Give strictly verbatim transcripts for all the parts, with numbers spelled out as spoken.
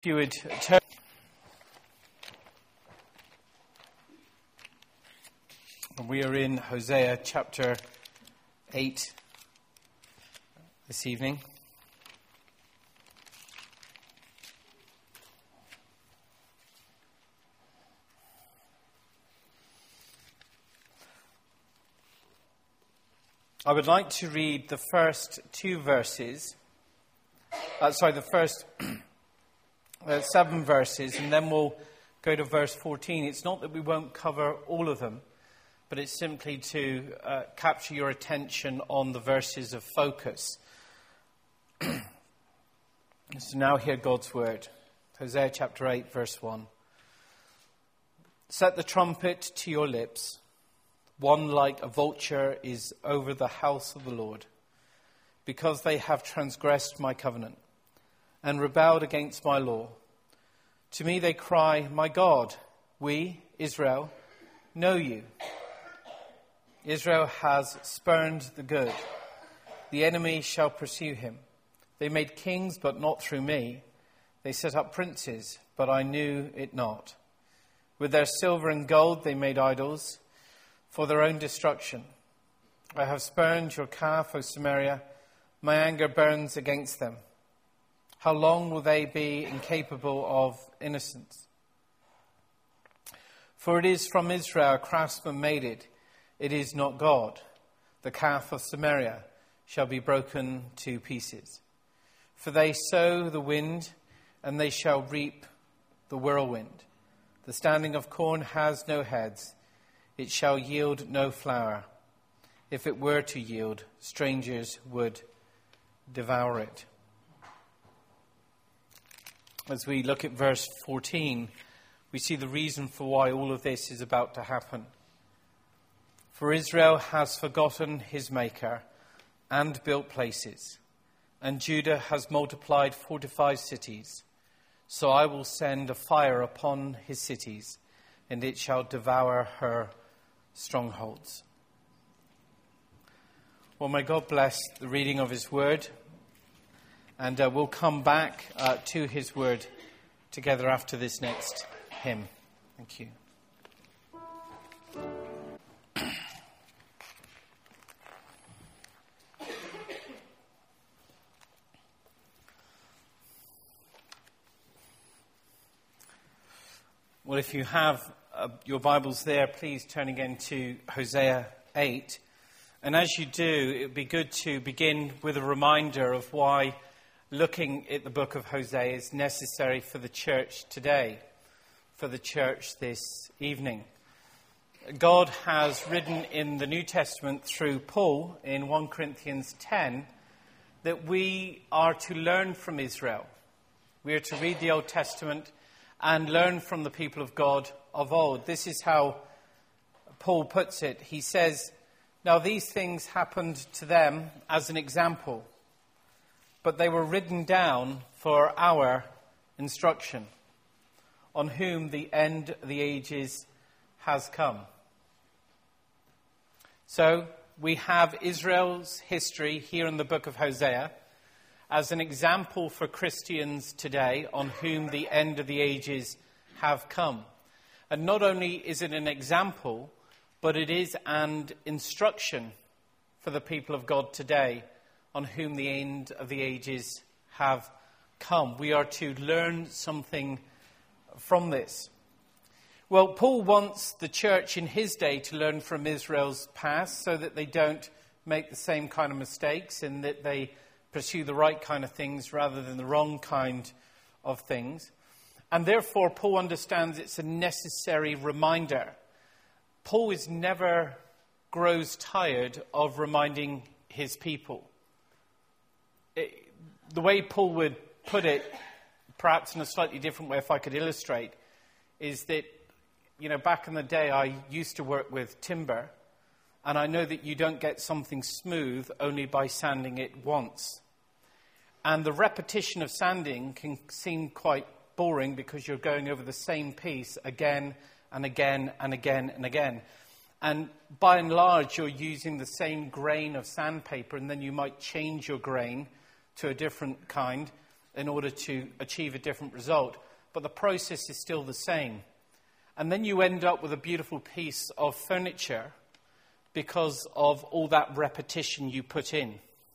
If you would turn, we are in Hosea chapter eight this evening. I would like to read the first two verses, uh, sorry, the first uh, seven verses, and then we'll go to verse fourteen. It's not that we won't cover all of them, but it's simply to uh, capture your attention on the verses of focus. So now hear God's word. Hosea chapter eight, verse one. Set the trumpet to your lips. One like a vulture is over the house of the Lord, because they have transgressed my covenant and rebelled against my law. To me they cry, my God, we, Israel, know you. Israel has spurned the good. The enemy shall pursue him. They made kings, but not through me. They set up princes, but I knew it not. With their silver and gold they made idols for their own destruction. I have spurned your calf, O Samaria. My anger burns against them. How long will they be incapable of innocence? For it is from Israel a craftsman made it. It is not God. The calf of Samaria shall be broken to pieces. For they sow the wind, and they shall reap the whirlwind. The standing of corn has no heads. It shall yield no flour. If it were to yield, strangers would devour it. As we look at verse fourteen, we see the reason for why all of this is about to happen. For Israel has forgotten his Maker and built places, and Judah has multiplied fortified cities. So I will send a fire upon his cities, and it shall devour her strongholds. Well, may God bless the reading of his word. And uh, we'll come back uh, to his word together after this next hymn. Thank you. Well, if you have uh, your Bibles there, please turn again to Hosea eight. And as you do, it would be good to begin with a reminder of why looking at the book of Hosea is necessary for the church today, for the church this evening. God has written in the New Testament through Paul in First Corinthians ten that we are to learn from Israel. We are to read the Old Testament and learn from the people of God of old. This is how Paul puts it. He says, now these things happened to them as an example, but they were written down for our instruction, on whom the end of the ages has come. So we have Israel's history here in the book of Hosea as an example for Christians today, on whom the end of the ages have come. And not only is it an example, but it is an instruction for the people of God today, on whom the end of the ages have come. We are to learn something from this. Well, Paul wants the church in his day to learn from Israel's past so that they don't make the same kind of mistakes and that they pursue the right kind of things rather than the wrong kind of things. And therefore, Paul understands it's a necessary reminder. Paul is never grows tired of reminding his people. It, the way Paul would put it, perhaps in a slightly different way if I could illustrate, is that, you know, back in the day I used to work with timber, and I know that you don't get something smooth only by sanding it once. And the repetition of sanding can seem quite boring because you're going over the same piece again and again and again and again. And by and large, you're using the same grain of sandpaper, and then you might change your grain to a different kind. in order to achieve a different result, but the process is still the same. And then you end up with a beautiful piece of furniture because of all that repetition you put in.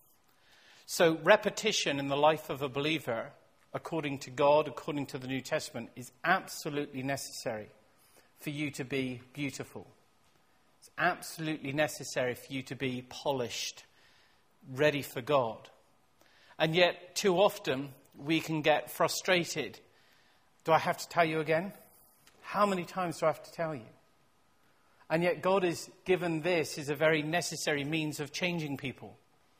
So repetition in the life of a believer, according to God, according to the New Testament, is absolutely necessary for you to be beautiful. It's absolutely necessary for you to be polished, ready for God. And yet, too often, we can get frustrated. Do I have to tell you again? How many times do I have to tell you? And yet God has given this as a very necessary means of changing people.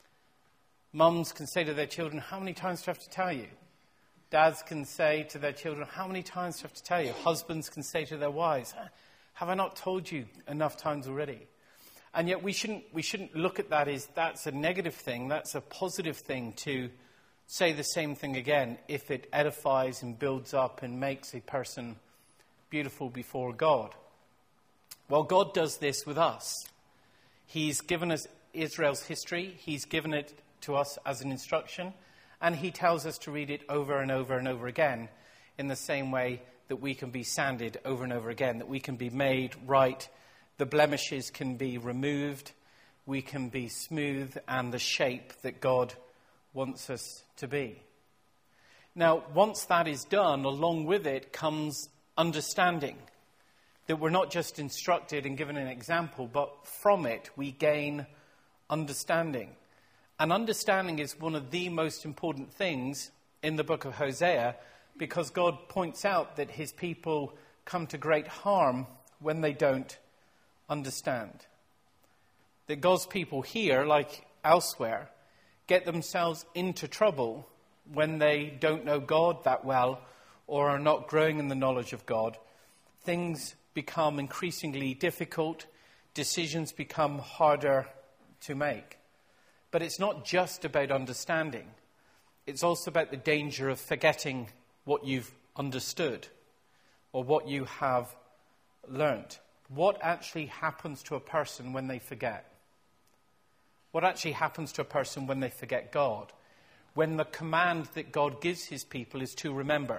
Mums can say to their children, how many times do I have to tell you? Dads can say to their children, how many times do I have to tell you? Husbands can say to their wives, have I not told you enough times already? And yet we shouldn't, we shouldn't look at that as that's a negative thing. That's a positive thing to say the same thing again if it edifies and builds up and makes a person beautiful before God. Well, God does this with us. He's given us Israel's history. He's given it to us as an instruction. And he tells us to read it over and over and over again in the same way that we can be sanded over and over again, that we can be made right, the blemishes can be removed, we can be smooth and the shape that God wants us to be. Now, once that is done, along with it comes understanding. That we're not just instructed and given an example, but from it we gain understanding. And understanding is one of the most important things in the book of Hosea, because God points out that his people come to great harm when they don't understand. That God's people here, like elsewhere, get themselves into trouble when they don't know God that well or are not growing in the knowledge of God. Things become increasingly difficult. Decisions become harder to make. But it's not just about understanding. It's also about the danger of forgetting what you've understood or what you have learnt. What actually happens to a person when they forget? What actually happens to a person when they forget God? When the command that God gives his people is to remember.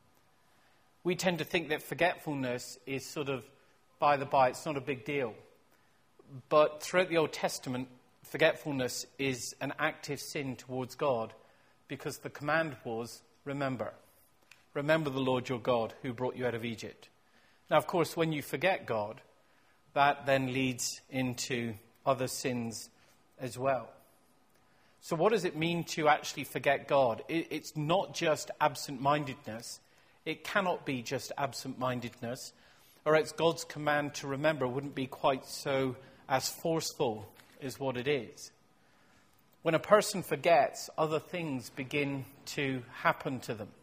We tend to think that forgetfulness is sort of by the by, it's not a big deal. But throughout the Old Testament, forgetfulness is an active sin towards God because the command was, remember. Remember the Lord your God who brought you out of Egypt. Now, of course, when you forget God, that then leads into other sins as well. So what does it mean to actually forget God? It, it's not just absent-mindedness. It cannot be just absent-mindedness, or else God's command to remember wouldn't be quite so as forceful as what it is. When a person forgets, other things begin to happen to them.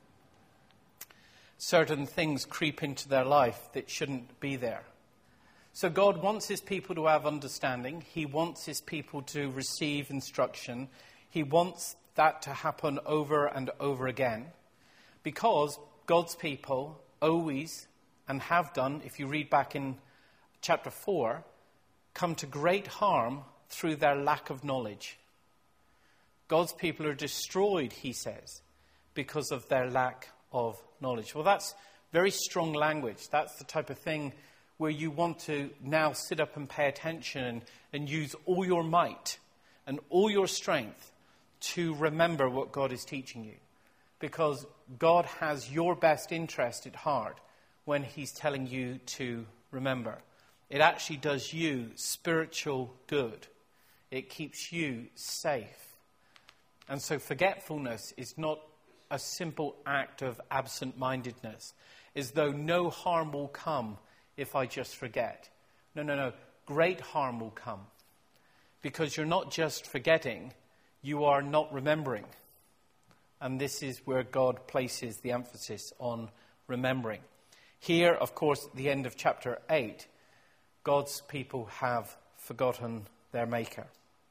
Certain things creep into their life that shouldn't be there. So God wants his people to have understanding. He wants his people to receive instruction. He wants that to happen over and over again. Because God's people always, and have done, if you read back in chapter four, come to great harm through their lack of knowledge. God's people are destroyed, he says, because of their lack of knowledge. Well, that's very strong language. That's the type of thing where you want to now sit up and pay attention and, and use all your might and all your strength to remember what God is teaching you. Because God has your best interest at heart when he's telling you to remember. It actually does you spiritual good. It keeps you safe. And so forgetfulness is not a simple act of absent-mindedness, as though no harm will come if I just forget. No, no, no. Great harm will come. Because you're not just forgetting, you are not remembering. And this is where God places the emphasis on remembering. Here, of course, at the end of chapter eight, God's people have forgotten their Maker.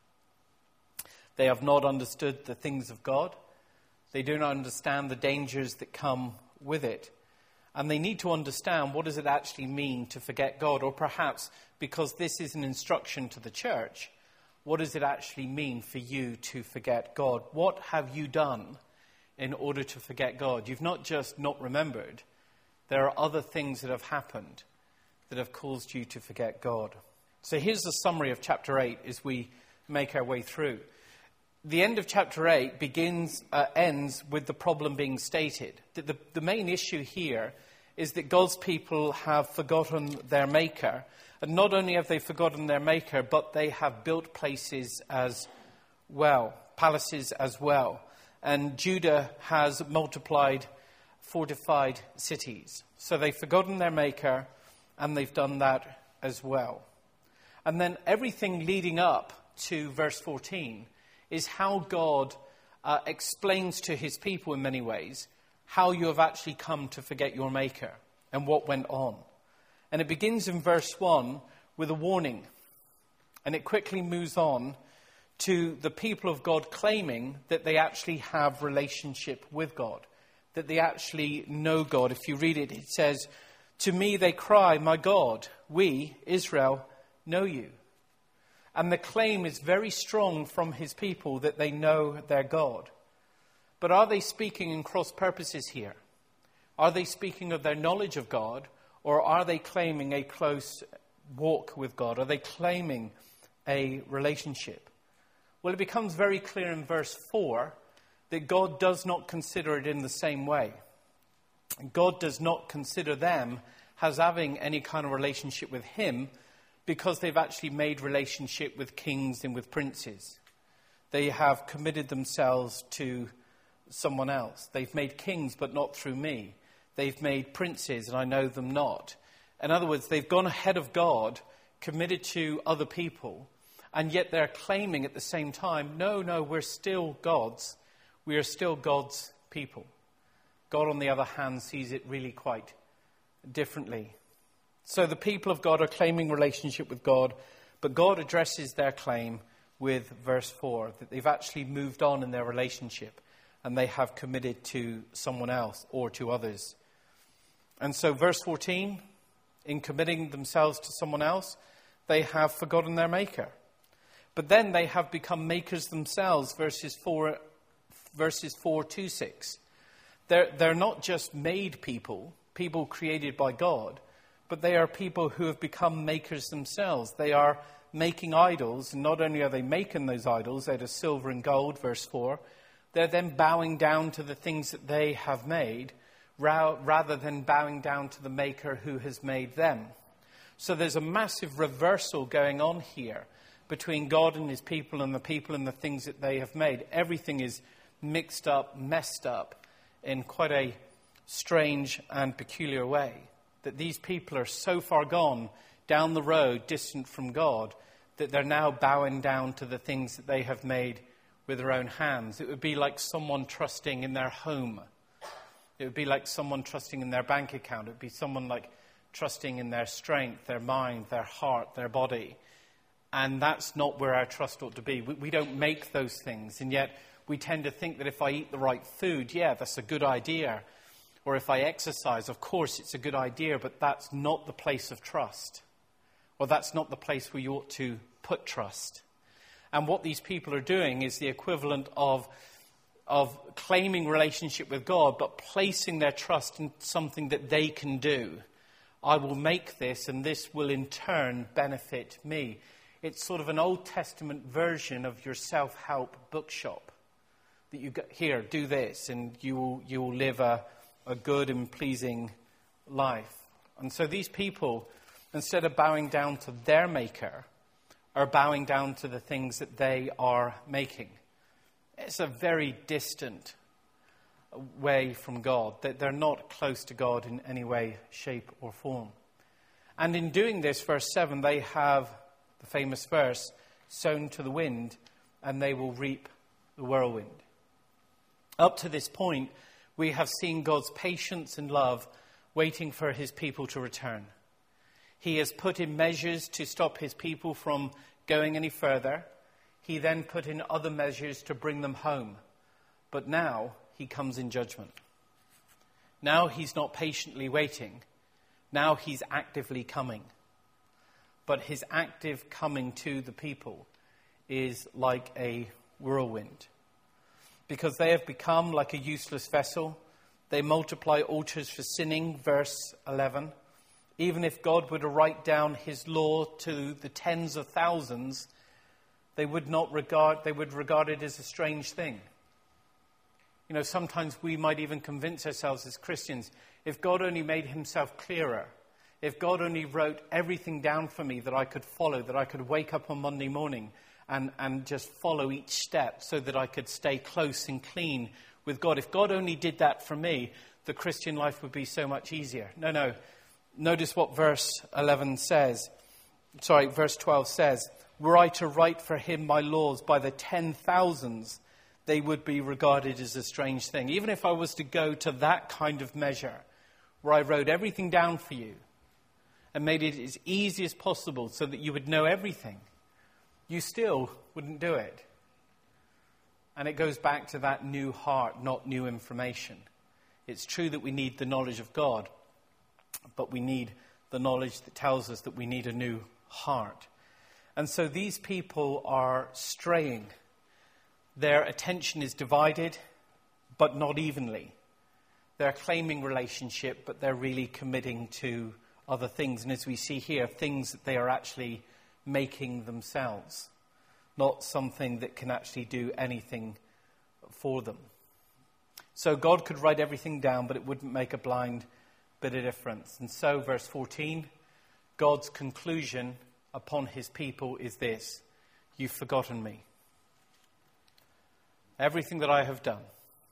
They have not understood the things of God. They do not understand the dangers that come with it. And they need to understand what does it actually mean to forget God, or perhaps, because this is an instruction to the church, what does it actually mean for you to forget God? What have you done in order to forget God. You've not just not remembered. There are other things that have happened that have caused you to forget God. So here's the summary of chapter eight as we make our way through. The end of chapter eight begins, uh, ends with the problem being stated. The, the, the main issue here is that God's people have forgotten their Maker. And not only have they forgotten their Maker, but they have built places as well, palaces as well. And Judah has multiplied fortified cities. So they've forgotten their Maker, and they've done that as well. And then everything leading up to verse fourteen is how God uh, explains to his people in many ways how you have actually come to forget your Maker and what went on. And it begins in verse one with a warning. And it quickly moves on to the people of God claiming that they actually have relationship with God, that they actually know God. If you read it, it says, "To me they cry, 'My God, we, Israel, know you.'" And the claim is very strong from his people that they know their God. But are they speaking in cross purposes here? Are they speaking of their knowledge of God, or are they claiming a close walk with God? Are they claiming a relationship? Well, it becomes very clear in verse four that God does not consider it in the same way. God does not consider them as having any kind of relationship with him, because they've actually made relationship with kings and with princes. They have committed themselves to someone else. They've made kings, but not through me. They've made princes, and I know them not. In other words, they've gone ahead of God, committed to other people, and yet they're claiming at the same time, no, no, we're still God's. We are still God's people. God, on the other hand, sees it really quite differently. So the people of God are claiming relationship with God, but God addresses their claim with verse four, that they've actually moved on in their relationship and they have committed to someone else or to others. And so verse fourteen, in committing themselves to someone else, they have forgotten their Maker. But then they have become makers themselves, verses four, verses four to six. They're, they're not just made people, people created by God, but they are people who have become makers themselves. They are making idols, and not only are they making those idols out of silver and gold, verse four, they're then bowing down to the things that they have made, ra- rather than bowing down to the Maker who has made them. So there's a massive reversal going on here between God and his people and the people and the things that they have made. Everything is mixed up, messed up in quite a strange and peculiar way. That these people are so far gone down the road, distant from God, that they're now bowing down to the things that they have made with their own hands. It would be like someone trusting in their home. It would be like someone trusting in their bank account. It would be someone like trusting in their strength, their mind, their heart, their body. And that's not where our trust ought to be. We, we don't make those things. And yet we tend to think that if I eat the right food, yeah, that's a good idea. Or if I exercise, of course, it's a good idea, but that's not the place of trust. Or that's not the place where you ought to put trust. And what these people are doing is the equivalent of, of claiming relationship with God, but placing their trust in something that they can do. I will make this, and this will in turn benefit me. It's sort of an Old Testament version of your self-help bookshop. That you go, here, do this, and you will, you will live a... a good and pleasing life. And so these people, instead of bowing down to their Maker, are bowing down to the things that they are making. It's a very distant way from God. That they're not close to God in any way, shape, or form. And in doing this, verse seven, they have the famous verse, sown to the wind, and they will reap the whirlwind. Up to this point, we have seen God's patience and love waiting for his people to return. He has put in measures to stop his people from going any further. He then put in other measures to bring them home. But now he comes in judgment. Now he's not patiently waiting. Now he's actively coming. But his active coming to the people is like a whirlwind. because they have become like a useless vessel. They multiply altars for sinning, verse eleven. Even if God were to write down his law to the tens of thousands, they would not regard, they would regard it as a strange thing. You know, sometimes we might even convince ourselves as Christians, if God only made himself clearer, if God only wrote everything down for me that I could follow, that I could wake up on Monday morning and, and just follow each step so that I could stay close and clean with God. If God only did that for me, the Christian life would be so much easier. No, no. Notice what verse eleven says. Sorry, verse twelve says, were I to write for him my laws by the ten thousands, they would be regarded as a strange thing. Even if I was to go to that kind of measure, where I wrote everything down for you and made it as easy as possible so that you would know everything, you still wouldn't do it. And it goes back to that new heart, not new information. It's true that we need the knowledge of God, but we need the knowledge that tells us that we need a new heart. And so these people are straying. Their attention is divided, but not evenly. They're claiming relationship, but they're really committing to other things. And as we see here, things that they are actually making themselves, not something that can actually do anything for them. So God could write everything down, but it wouldn't make a blind bit of difference. And so, verse fourteen, God's conclusion upon his people is this: you've forgotten me. Everything that I have done,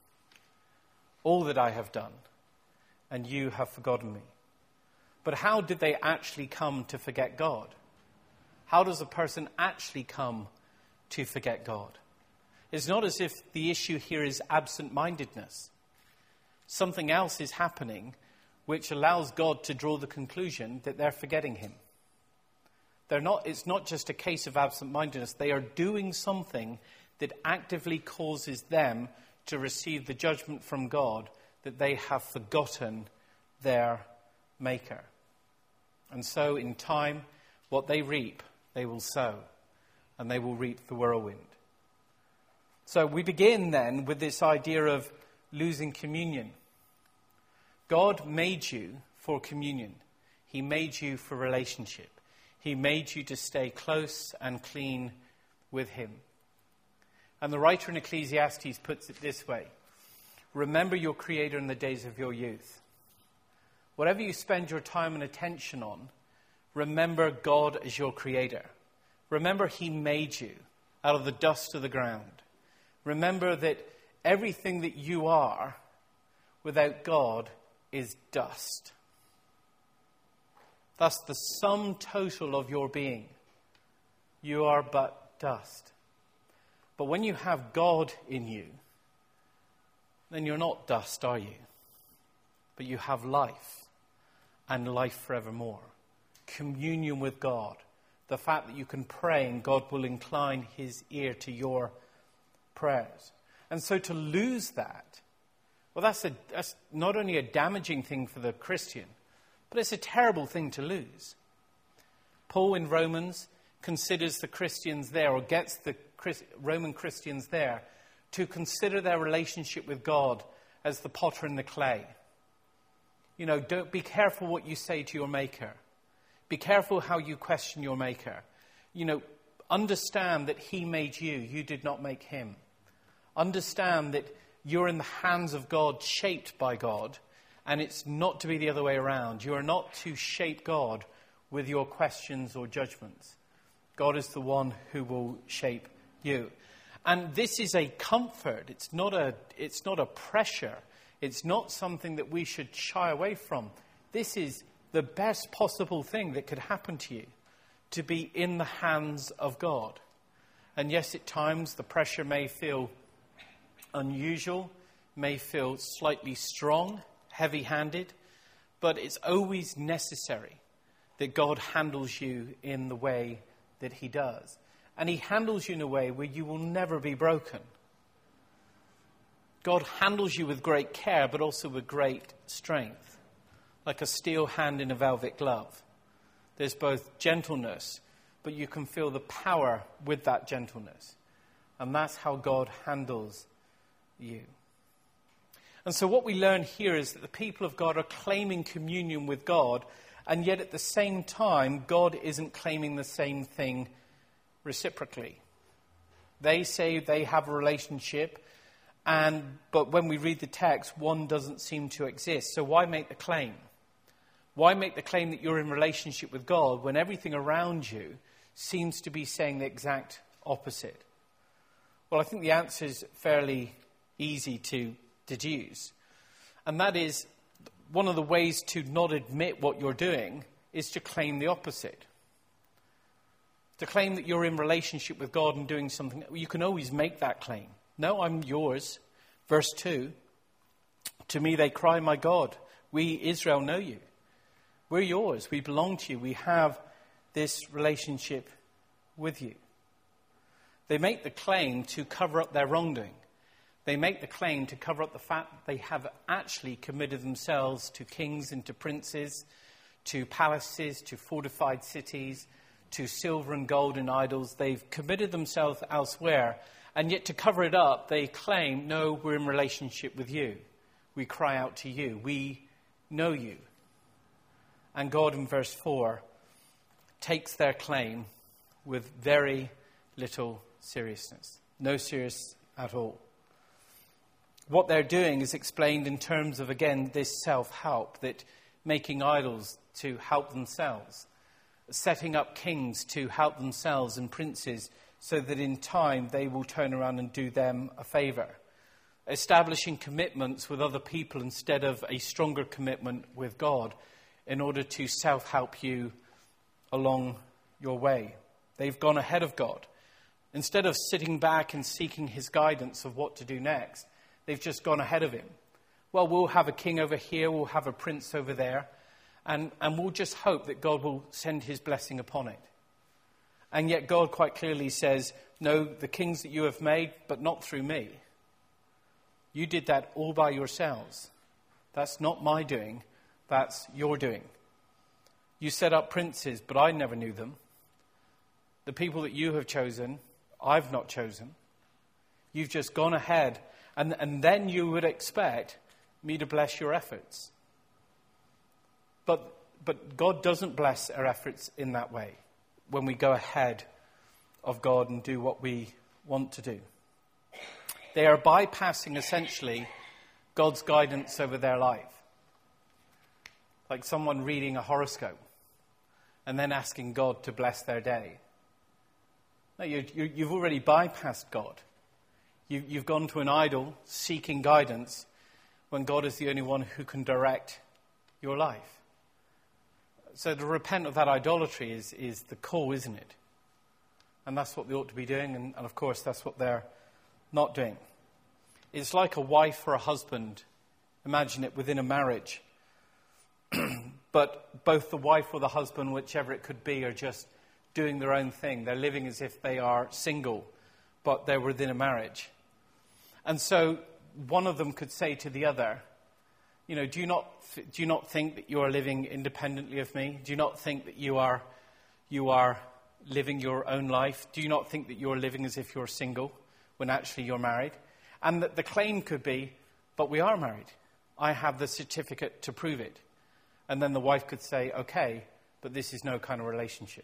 all that I have done, and you have forgotten me. But how did they actually come to forget God? How does a person actually come to forget God? It's not as if the issue here is absent-mindedness. Something else is happening which allows God to draw the conclusion that they're forgetting him. They're not, it's not just a case of absent-mindedness. They are doing something that actively causes them to receive the judgment from God that they have forgotten their Maker. And so in time, what they reap, they will sow, and they will reap the whirlwind. So we begin then with this idea of losing communion. God made you for communion. He made you for relationship. He made you to stay close and clean with him. And the writer in Ecclesiastes puts it this way: remember your Creator in the days of your youth. Whatever you spend your time and attention on, remember God as your Creator. Remember he made you out of the dust of the ground. Remember that everything that you are without God is dust. That's the sum total of your being. You are but dust. But when you have God in you, then you're not dust, are you? But you have life, and life forevermore. Communion with God. The fact that you can pray and God will incline his ear to your prayers. And so to lose that, well, that's, a, that's not only a damaging thing for the Christian, but it's a terrible thing to lose. Paul in Romans considers the Christians there, or gets the Christ, Roman Christians there, to consider their relationship with God as the potter and the clay. You know, don't be careful what you say to your Maker. Be careful how you question your Maker. You know, understand that he made you. You did not make him. Understand that you're in the hands of God, shaped by God, and it's not to be the other way around. You are not to shape God with your questions or judgments. God is the one who will shape you. And this is a comfort. It's not a, it's not a pressure. It's not something that we should shy away from. This is the best possible thing that could happen to you, to be in the hands of God. And yes, at times the pressure may feel unusual, may feel slightly strong, heavy-handed, but it's always necessary that God handles you in the way that he does. And he handles you in a way where you will never be broken. God handles you with great care, but also with great strength, like a steel hand in a velvet glove. There's both gentleness, but you can feel the power with that gentleness. And that's how God handles you. And so what we learn here is that the people of God are claiming communion with God, and yet at the same time, God isn't claiming the same thing reciprocally. They say they have a relationship, and but when we read the text, one doesn't seem to exist. So why make the claim? Why make the claim that you're in relationship with God when everything around you seems to be saying the exact opposite? Well, I think the answer is fairly easy to deduce. And that is, one of the ways to not admit what you're doing is to claim the opposite. To claim that you're in relationship with God and doing something, you can always make that claim. No, I'm yours. Verse two, to me they cry, my God, we, Israel, know you. We're yours. We belong to you. We have this relationship with you. They make the claim to cover up their wrongdoing. They make the claim to cover up the fact that they have actually committed themselves to kings and to princes, to palaces, to fortified cities, to silver and gold and idols. They've committed themselves elsewhere. And yet to cover it up, they claim, no, we're in relationship with you. We cry out to you. We know you. And God, in verse four, takes their claim with very little seriousness. No serious at all. What they're doing is explained in terms of, again, this self-help, that making idols to help themselves, setting up kings to help themselves and princes so that in time they will turn around and do them a favor, establishing commitments with other people instead of a stronger commitment with God in order to self-help you along your way. They've gone ahead of God. Instead of sitting back and seeking his guidance of what to do next, they've just gone ahead of him. Well, we'll have a king over here, we'll have a prince over there, and, and we'll just hope that God will send his blessing upon it. And yet God quite clearly says, no, the kings that you have made, but not through me. You did that all by yourselves. That's not my doing, that's your doing. You set up princes, but I never knew them. The people that you have chosen, I've not chosen. You've just gone ahead, and, and then you would expect me to bless your efforts. But, but God doesn't bless our efforts in that way, when we go ahead of God and do what we want to do. They are bypassing, essentially, God's guidance over their life. Like someone reading a horoscope and then asking God to bless their day. No, you, you, you've already bypassed God. You, you've gone to an idol seeking guidance when God is the only one who can direct your life. So to repent of that idolatry is, is the call, isn't it? And that's what they ought to be doing, and, and of course that's what they're not doing. It's like a wife or a husband. Imagine it within a marriage. But both the wife or the husband, whichever it could be, are just doing their own thing. They're living as if they are single, but they're within a marriage. And so one of them could say to the other, you know, do you not do you not think that you are living independently of me? Do you not think that you are you are living your own life? Do you not think that you're living as if you're single when actually you're married? And that the claim could be, but we are married. I have the certificate to prove it. And then the wife could say, okay, but this is no kind of relationship.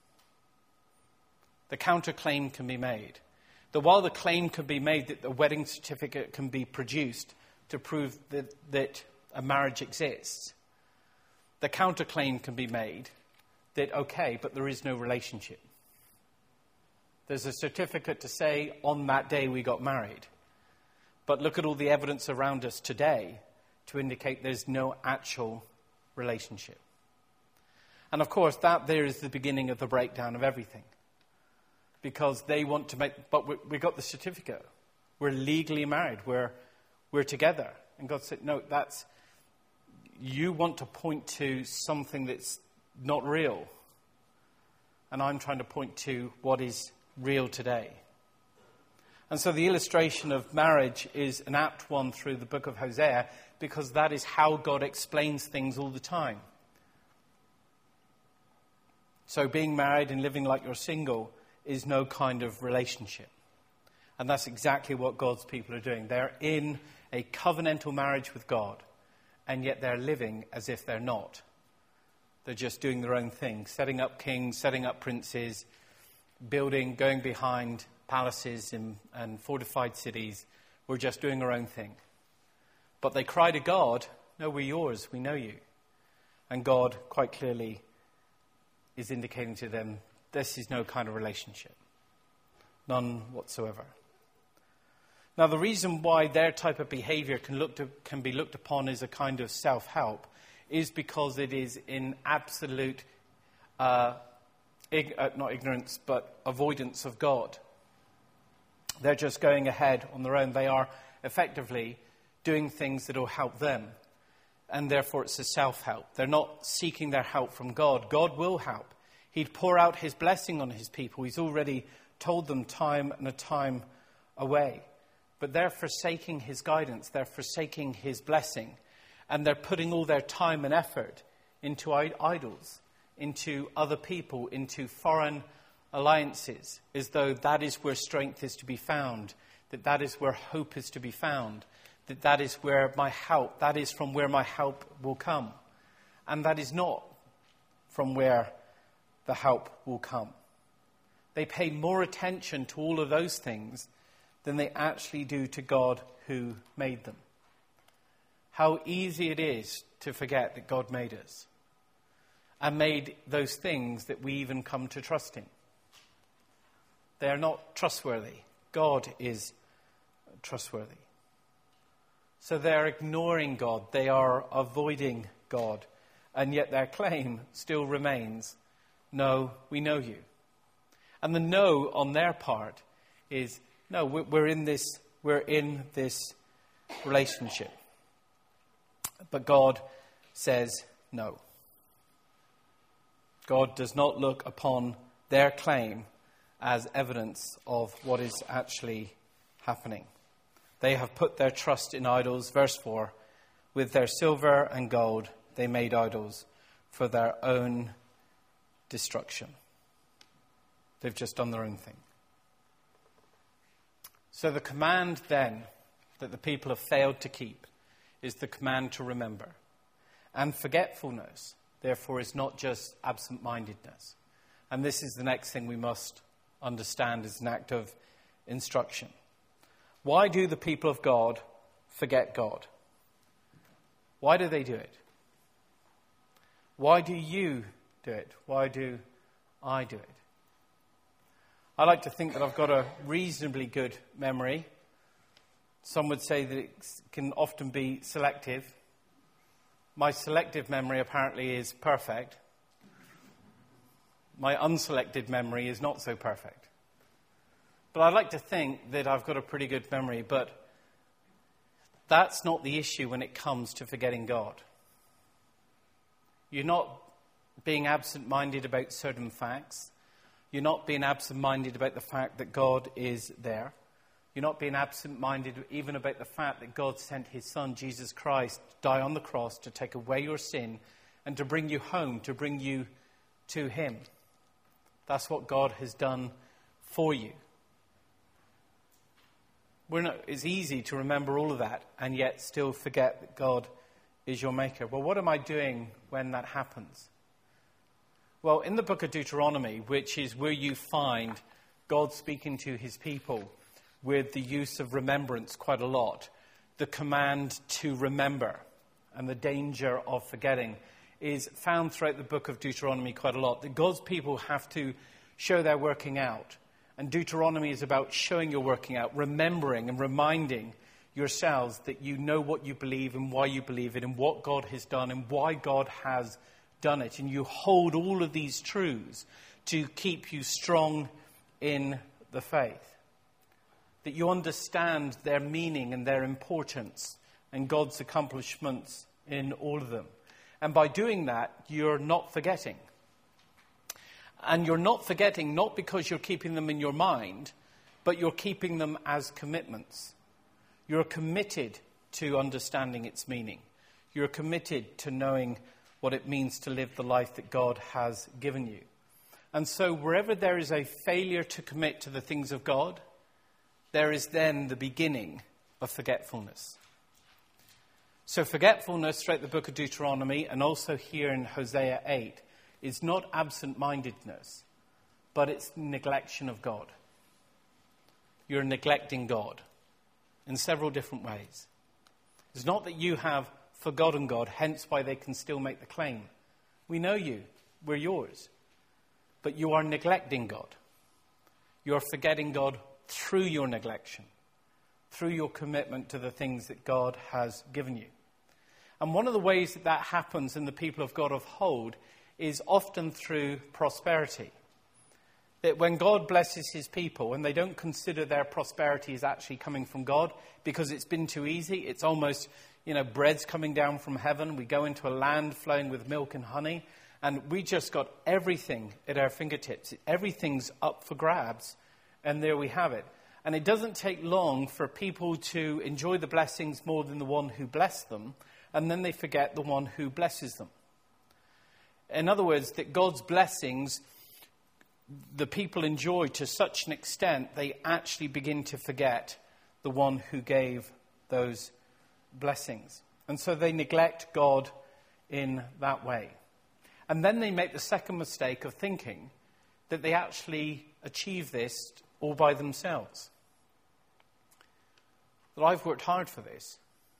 The counterclaim can be made. That while the claim can be made that the wedding certificate can be produced to prove that, that a marriage exists, the counterclaim can be made that, okay, but there is no relationship. There's a certificate to say on that day we got married. But look at all the evidence around us today to indicate there's no actual relationship. And of course, that there is the beginning of the breakdown of everything. Because they want to make, but we, we got the certificate. We're legally married. We're, we're together. And God said, no, that's, you want to point to something that's not real. And I'm trying to point to what is real today. And so the illustration of marriage is an apt one through the book of Hosea, because that is how God explains things all the time. So being married and living like you're single is no kind of relationship. And that's exactly what God's people are doing. They're in a covenantal marriage with God, and yet they're living as if they're not. They're just doing their own thing, setting up kings, setting up princes, building, going behind palaces and, and fortified cities. We're just doing our own thing. But they cry to God, no, we're yours, we know you. And God quite clearly is indicating to them, this is no kind of relationship. None whatsoever. Now, the reason why their type of behavior can look to, can be looked upon as a kind of self-help is because it is in absolute, uh, ig- uh, not ignorance, but avoidance of God. They're just going ahead on their own. They are effectively doing things that will help them. And therefore, it's a self-help. They're not seeking their help from God. God will help. He'd pour out his blessing on his people. He's already told them time and a time away. But they're forsaking his guidance. They're forsaking his blessing. And they're putting all their time and effort into idols, into other people, into foreign alliances, as though that is where strength is to be found, that that is where hope is to be found, that that is where my help, that is from where my help will come. And that is not from where the help will come. They pay more attention to all of those things than they actually do to God who made them. How easy it is to forget that God made us and made those things that we even come to trust in. They are not trustworthy. God is trustworthy. So they're ignoring God. They are avoiding God. And yet their claim still remains, no, we know you. And the no on their part is, no, we're in this, we're in this relationship. But God says no. God does not look upon their claim as evidence of what is actually happening. They have put their trust in idols. Verse four, with their silver and gold they made idols for their own destruction. They've just done their own thing. So the command then that the people have failed to keep is the command to remember. And forgetfulness, therefore, is not just absent-mindedness. And this is the next thing we must understand as an act of instruction. Why do the people of God forget God? Why do they do it? Why do you do it? Why do I do it? I like to think that I've got a reasonably good memory. Some would say that it can often be selective. My selective memory apparently is perfect. My unselected memory is not so perfect. But I like to think that I've got a pretty good memory, but that's not the issue when it comes to forgetting God. You're not being absent-minded about certain facts. You're not being absent-minded about the fact that God is there. You're not being absent-minded even about the fact that God sent his son, Jesus Christ, to die on the cross to take away your sin and to bring you home, to bring you to him. That's what God has done for you. We're not, it's easy to remember all of that and yet still forget that God is your maker. Well, what am I doing when that happens? Well, in the book of Deuteronomy, which is where you find God speaking to his people with the use of remembrance quite a lot, the command to remember and the danger of forgetting is found throughout the book of Deuteronomy quite a lot. That God's people have to show their working out. And Deuteronomy is about showing your working out, remembering and reminding yourselves that you know what you believe and why you believe it and what God has done and why God has done it. And you hold all of these truths to keep you strong in the faith. That you understand their meaning and their importance and God's accomplishments in all of them. And by doing that, you're not forgetting. And you're not forgetting not because you're keeping them in your mind, but you're keeping them as commitments. You're committed to understanding its meaning. You're committed to knowing what it means to live the life that God has given you. And so wherever there is a failure to commit to the things of God, there is then the beginning of forgetfulness. So forgetfulness throughout the book of Deuteronomy and also here in Hosea eight is not absent-mindedness, but it's neglection of God. You're neglecting God in several different ways. It's not that you have forgotten God, hence why they can still make the claim. We know you. We're yours. But you are neglecting God. You are forgetting God through your neglection, through your commitment to the things that God has given you. And one of the ways that that happens in the people of God of old is often through prosperity. That when God blesses his people and they don't consider their prosperity as actually coming from God because it's been too easy, it's almost, you know, bread's coming down from heaven. We go into a land flowing with milk and honey and we just got everything at our fingertips. Everything's up for grabs and there we have it. And it doesn't take long for people to enjoy the blessings more than the one who blessed them, and then they forget the one who blesses them. In other words, that God's blessings the people enjoy to such an extent they actually begin to forget the one who gave those blessings. And so they neglect God in that way. And then they make the second mistake of thinking that they actually achieve this all by themselves. That I've worked hard for this.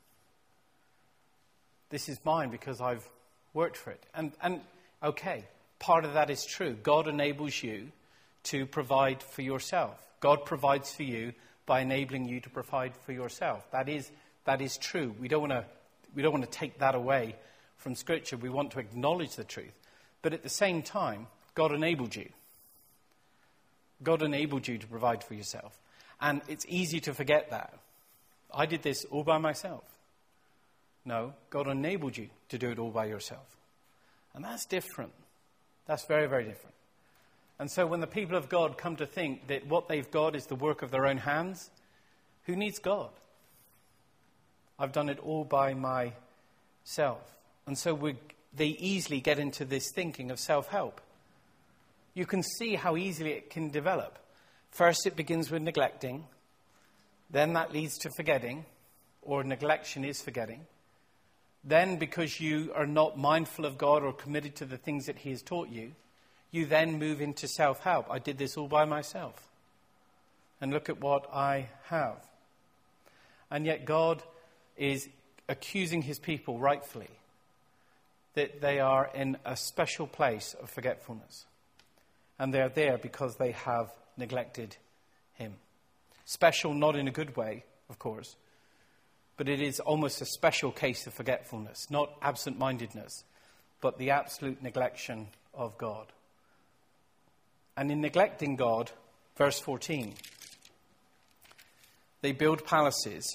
This is mine because I've worked for it. And, and okay, part of that is true. God enables you to provide for yourself. God provides for you by enabling you to provide for yourself. That is, that is true. We don't want to, we don't want to take that away from Scripture. We want to acknowledge the truth. But at the same time, God enabled you. God enabled you to provide for yourself. And it's easy to forget that. I did this all by myself. No, God enabled you to do it all by yourself. And that's different. That's very, very different. And so when the people of God come to think that what they've got is the work of their own hands, who needs God? I've done it all by myself. And so we, they easily get into this thinking of self-help. You can see how easily it can develop. First, it begins with neglecting. Then that leads to forgetting, or neglection is forgetting. Then, because you are not mindful of God or committed to the things that he has taught you, you then move into self-help. I did this all by myself. And look at what I have. And yet God is accusing his people rightfully that they are in a special place of forgetfulness. And they're there because they have neglected him. Special, not in a good way, of course. But it is almost a special case of forgetfulness, not absent-mindedness, but the absolute neglection of God. And in neglecting God, verse fourteen, they build palaces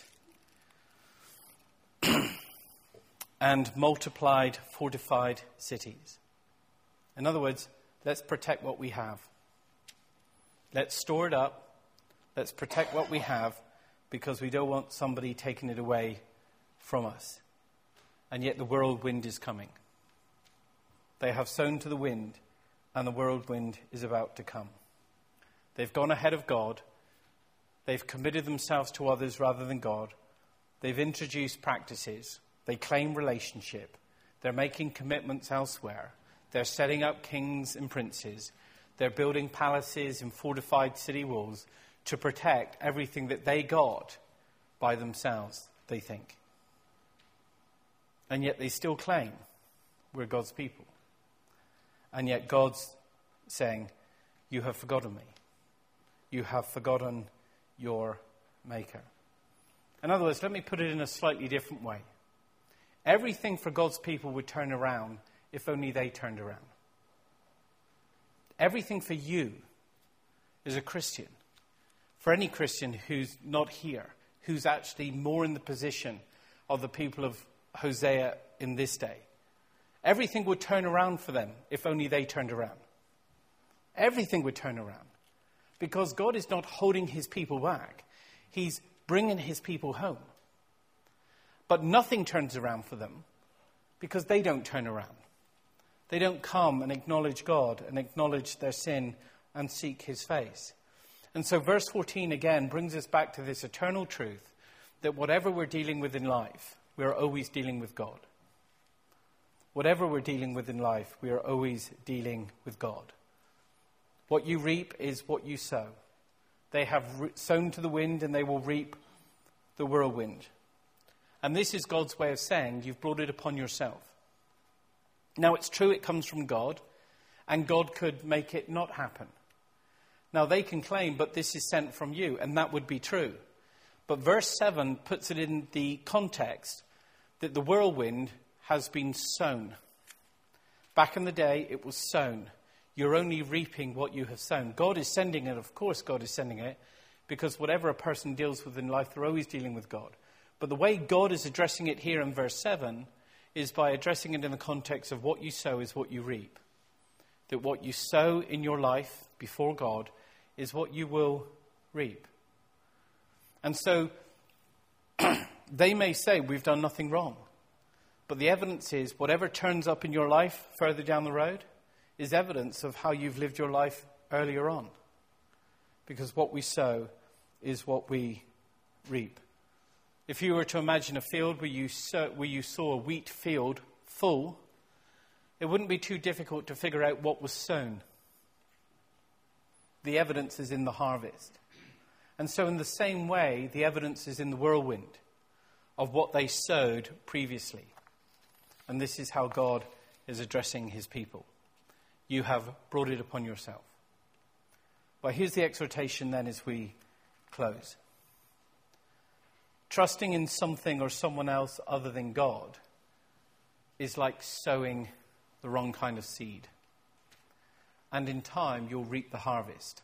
and multiplied fortified cities. In other words, let's protect what we have. Let's store it up. Let's protect what we have because we don't want somebody taking it away from us. And yet the whirlwind is coming. They have sown to the wind, and the whirlwind is about to come. They've gone ahead of God. They've committed themselves to others rather than God. They've introduced practices. They claim relationship. They're making commitments elsewhere. They're setting up kings and princes. They're building palaces and fortified city walls to protect everything that they got by themselves, they think. And yet they still claim we're God's people. And yet God's saying, you have forgotten me. You have forgotten your Maker. In other words, let me put it in a slightly different way. Everything for God's people would turn around if only they turned around. Everything for you as a Christian, for any Christian who's not here, who's actually more in the position of the people of Hosea in this day, everything would turn around for them if only they turned around. Everything would turn around. Because God is not holding his people back. He's bringing his people home. But nothing turns around for them because they don't turn around. They don't come and acknowledge God and acknowledge their sin and seek his face. And so verse fourteen again brings us back to this eternal truth that whatever we're dealing with in life, we're always dealing with God. Whatever we're dealing with in life, we are always dealing with God. What you reap is what you sow. They have re- sown to the wind and they will reap the whirlwind. And this is God's way of saying you've brought it upon yourself. Now it's true it comes from God, and God could make it not happen. Now they can claim, but this is sent from you, and that would be true. But verse seven puts it in the context that the whirlwind has been sown. Back in the day, it was sown. You're only reaping what you have sown. God is sending it. Of course God is sending it, because whatever a person deals with in life, they're always dealing with God. But the way God is addressing it here in verse seven is by addressing it in the context of what you sow is what you reap. That what you sow in your life before God is what you will reap. And so they may say we've done nothing wrong. But the evidence is whatever turns up in your life further down the road is evidence of how you've lived your life earlier on. Because what we sow is what we reap. If you were to imagine a field where you sow, where you saw a wheat field full, it wouldn't be too difficult to figure out what was sown. The evidence is in the harvest. And so in the same way, the evidence is in the whirlwind of what they sowed previously. And this is how God is addressing his people. You have brought it upon yourself. Well, here's the exhortation then as we close. Trusting in something or someone else other than God is like sowing the wrong kind of seed. And in time, you'll reap the harvest.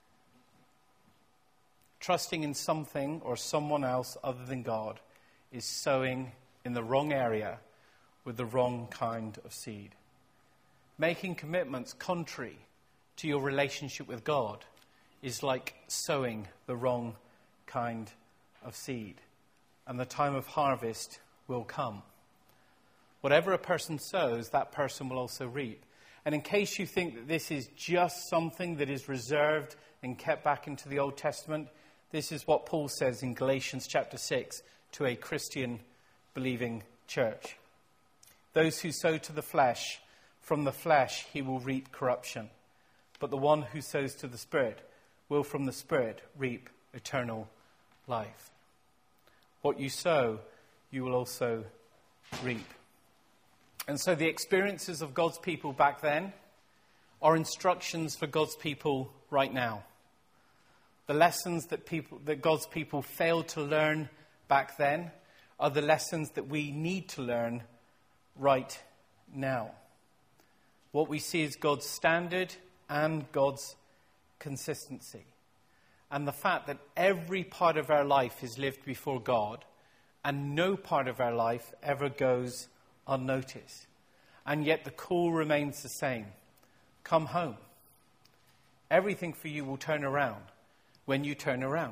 Trusting in something or someone else other than God is sowing in the wrong area with the wrong kind of seed. Making commitments contrary to your relationship with God is like sowing the wrong kind of seed. And the time of harvest will come. Whatever a person sows, that person will also reap. And in case you think that this is just something that is reserved and kept back into the Old Testament, this is what Paul says in Galatians chapter six to a Christian believing church. Those who sow to the flesh, from the flesh he will reap corruption. But the one who sows to the Spirit will from the Spirit reap eternal life. What you sow, you will also reap. And so the experiences of God's people back then are instructions for God's people right now. The lessons that people, that God's people failed to learn back then are the lessons that we need to learn right now. What we see is God's standard and God's consistency. And the fact that every part of our life is lived before God and no part of our life ever goes unnoticed. And yet the call remains the same. Come home. Everything for you will turn around when you turn around.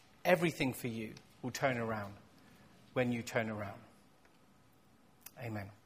Everything for you will turn around when you turn around. Amen.